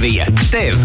Latvija tev!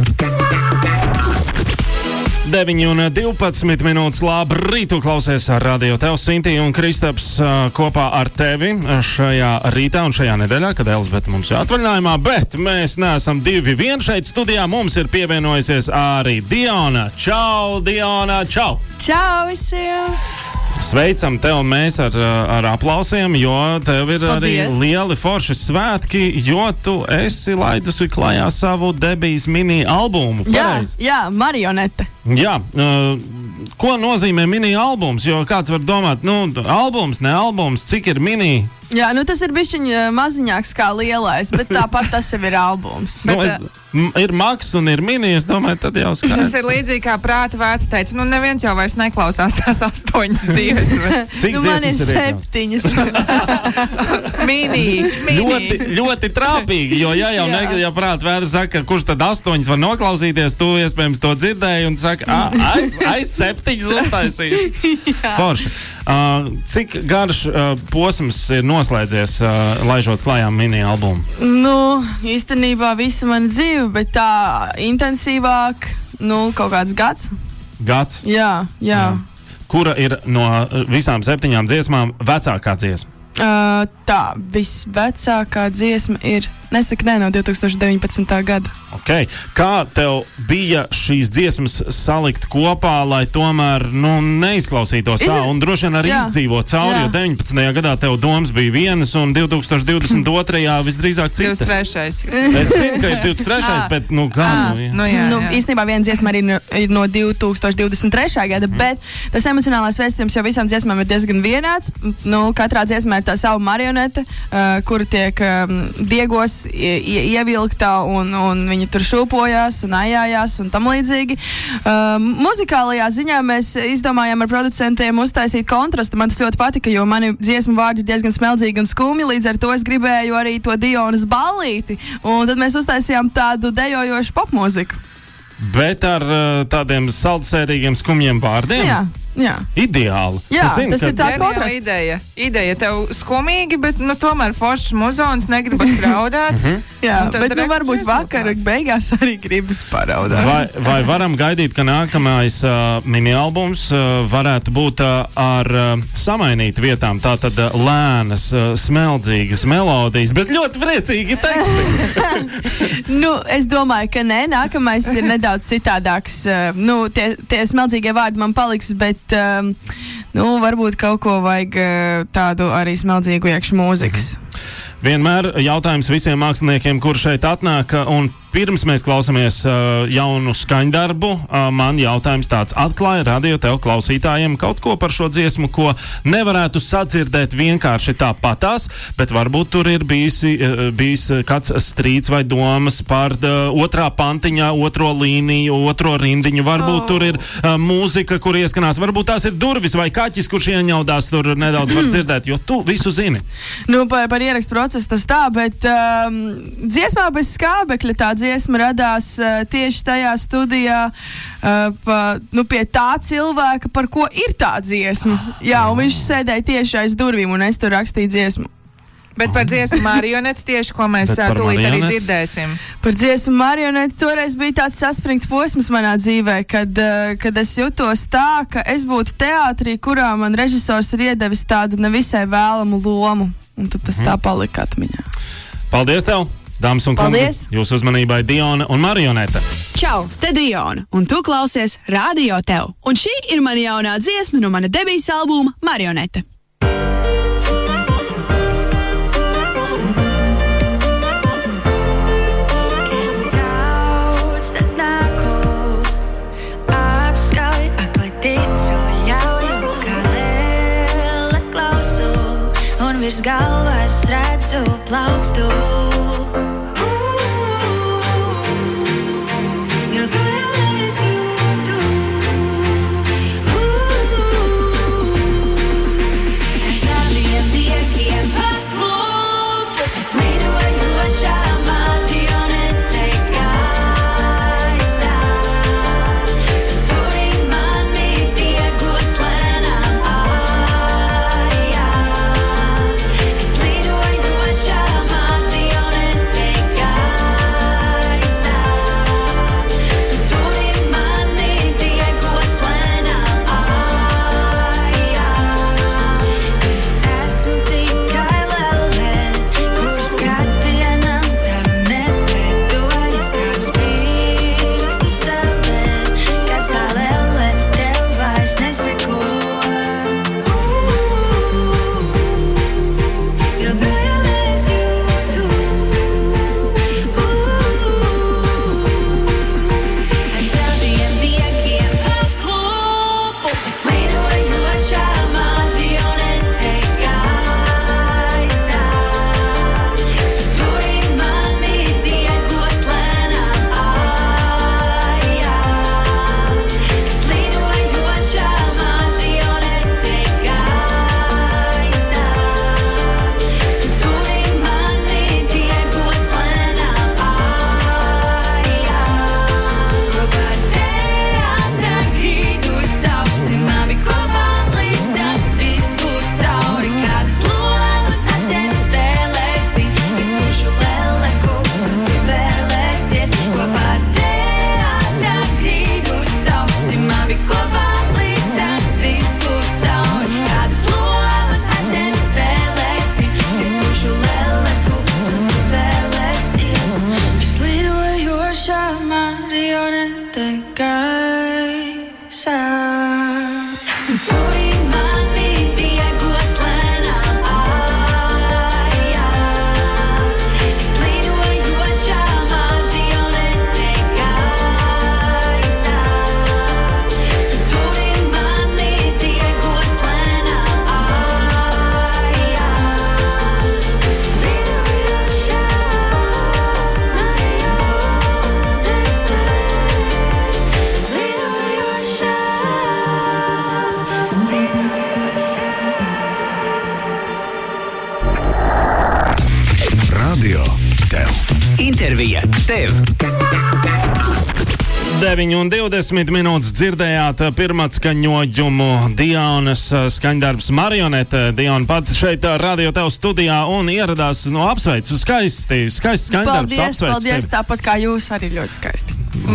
9:12 minūtes. Labrīt, tu klausies ar Radio Tev. Sintī un Kristaps kopā ar tevi šajā rītā un šajā nedēļā, kad Elzbeta mums ir atvaļinājumā, bet mēs neesam divi vien šeit studijā. Mums ir pievienojusies arī Diona. Čau, Diona, čau! Čau visiem! Sveicam tev mēs ar aplausiem, jo tev ir Paldies. Arī lieli forši svētki, jo tu esi laidusi klajā savu debijas mini albumu. Jā, Marionete. Jā, ko nozīmē mini albums? Jo kāds var domāt, albums, ne albums, cik ir mini? Jā, tas ir bišķiņ maziņāks kā lielais, bet tāpat tas jau ir albums. Ir maks un ir mini, es domāju, tad jau skaidrs. Tas ir līdzīgi kā prāta vēta teica, neviens jau vairs neklausās tās 8 dziesmas. Cik man ir dziesmas 7. Mini. Ļoti trāpīgi, jo ja prāta vēta saka, kurš tad 8 var noklausīties, tu iespējams to dzirdēji un saka, aiz 7 uztaisīju. Forši. Cik garš posms ir noslēdzies, laižot klājām mini albumu? Īstenībā visa mana dzīve, bet tā intensīvāk, kaut kāds gads. Gads? Jā. Kura ir no visām 7 dziesmām vecākā dziesma? Tā, visvecākā dziesma ir no 2019. gada. Okay. Kā tev bija šīs dziesmas salikt kopā, lai tomēr neizklausītos tā un droši vien arī izdzīvot cauri, jo 19. gadā tev domas bija vienas un 2022. visdrīzāk citas. 23. Es zinu, ka ir 23. bet jā. Īstenībā viena dziesma arī ir no 2023. gada, bet tas emocionālais vēstījums jau visām dziesmām ir diezgan vienāds. Katrā dziesmā ir tā savu marionete, kura tiek diegos ievilktā un viņi tur šūpojās un ajājās un tam līdzīgi. Muzikālajā ziņā mēs izdomājām ar producentiem uztaisīt kontrastu. Man tas ļoti patika, jo mani dziesmu vārdi ir diezgan smeldzīgi un skumji, līdz ar to es gribēju arī to Dionas ballīti. Un tad mēs uztaisījām tādu dejojošu popmuziku. Bet ar tādiem saldsērīgiem skumjiem vārdiem? Jā. Ideāli. Jā, tas ir tāds kontrasts. Ideja tev skumīgi, bet tomēr foršs muzons, negribas raudāt. Jā, bet varbūt vakara beigās arī gribas paraudāt. Vai varam gaidīt, ka nākamais mini-albums varētu būt ar samainīt vietām, tātad lēnas, smeldzīgas melodijas, bet ļoti priecīgi teksti? Es domāju, ka nē, nākamais ir nedaudz citādāks. Tie smeldzīgie vārdi man paliks, bet varbūt kaut ko vajag tādu arī smeldzīgu iekš mūzikas. Vienmēr jautājums visiem māksliniekiem, kur šeit atnāk, un pirms mēs klausāmies jaunu skaņdarbu, man jautājums tāds: atklāja Radio Tev klausītājiem kaut ko par šo dziesmu, ko nevarētu sadzirdēt vienkārši tāpatās, bet varbūt tur ir bijis kāds strīds vai domas par otrā pantiņā, otro līniju, otro rindiņu, varbūt tur ir mūzika, kur ieskanās, varbūt tās ir durvis vai kaķis, kurš ieņaudās, tur nedaudz var dzirdēt, jo tu visu zini. Par ierakstu procesu tas tā, bet dziesmā bez skābekļa tā dziesma radās tieši tajā studijā pie tā cilvēka, par ko ir tā dziesma. Jā, un viņš sēdēja tieši aiz durvīm, un es tur rakstīju dziesmu. Bet par dziesmu Marioneti tieši, ko mēs tūlīt arī dzirdēsim. Par dziesmu Marioneti toreiz bija tāds saspringts posms manā dzīvē, kad es jutos tā, ka es būtu teātrī, kurā man režisors ir iedevis tādu nevisai vēlamu lomu. Un tad tas tā palika atmiņā. Paldies tev, dāmas un kungi! Jūsu uzmanībai Diona un Marionete. Čau, te Diona, un tu klausies Radio Tev. Un šī ir mana jaunā dziesma no mana debijas albuma Marionete. Virs galvas redzu plaukstu. Es abiem tiekiem paklūp, es lidoju ašā marionete gaisā. Tu turi mani tiekos lēnām ājā. Es lidoju ašā marionete Intervija tev. 9:20 dzirdējāt pirmatskaņojumu Diānas skaņdarbs Marionete. Diāna pati šeit Radio Tev studijā un ieradās apsveicu. Skaisti skaņdarbs. Paldies, tāpat kā jūs arī ļoti skaisti.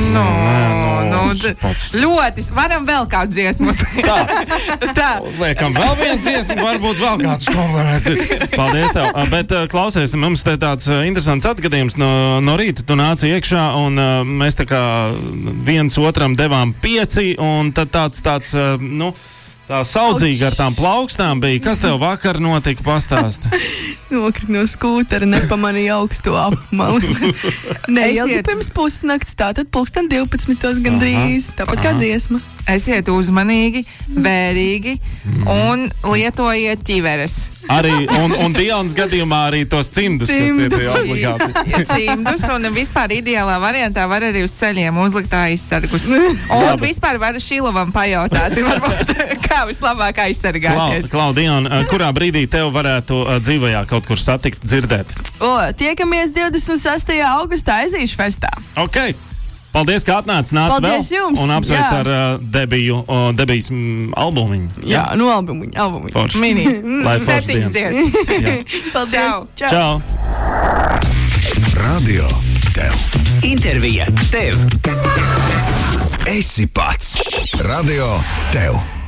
Ļoti. Varam vēl kādu dziesmu. Tā. Uzliekam vēl vienu dziesmu, varbūt vēl kādus komplementus. Paldies tev. Bet klausies, mums te tāds interesants atgadījums no rīta. Tu nāci iekšā un mēs tā kā viens otram devām 5 un tad tāds tā saudzīgi ar tām plaukstām bija. Kas tev vakar notika? Pastāsti. Nokrit no skūtera, nepamanīja augsto apmali. Neilgi pirms pusnakts, tātad 12 gandrīz, tāpat kā dziesma. Esiet uzmanīgi, vērīgi un lietojiet ķiveres. Arī, un Diānas gadījumā arī tos cimdus, kas ir obligāti. Cimdus un vispār ideālā variantā var arī uz ceļiem uzlikt aizsargus. Un vispār var Šilovam pajautāt, varbūt, kā vislabāk aizsargāties. Klau, Diāna, kurā brīdī tev varētu dzīvajā kaut kur satikt, dzirdēt? Tiekamies 26. augustā Ezīšu festā. Ok. Paldies, ka atnāci, nāc Paldies vēl jums, un apsveic jā. ar debijas albumiņu. Jā, no albumiņu. Forši. Mini. Lai forši 7 dziesmas. Paldies. Čau. Radio Tev. Intervija tev. Esi pats. Radio Tev.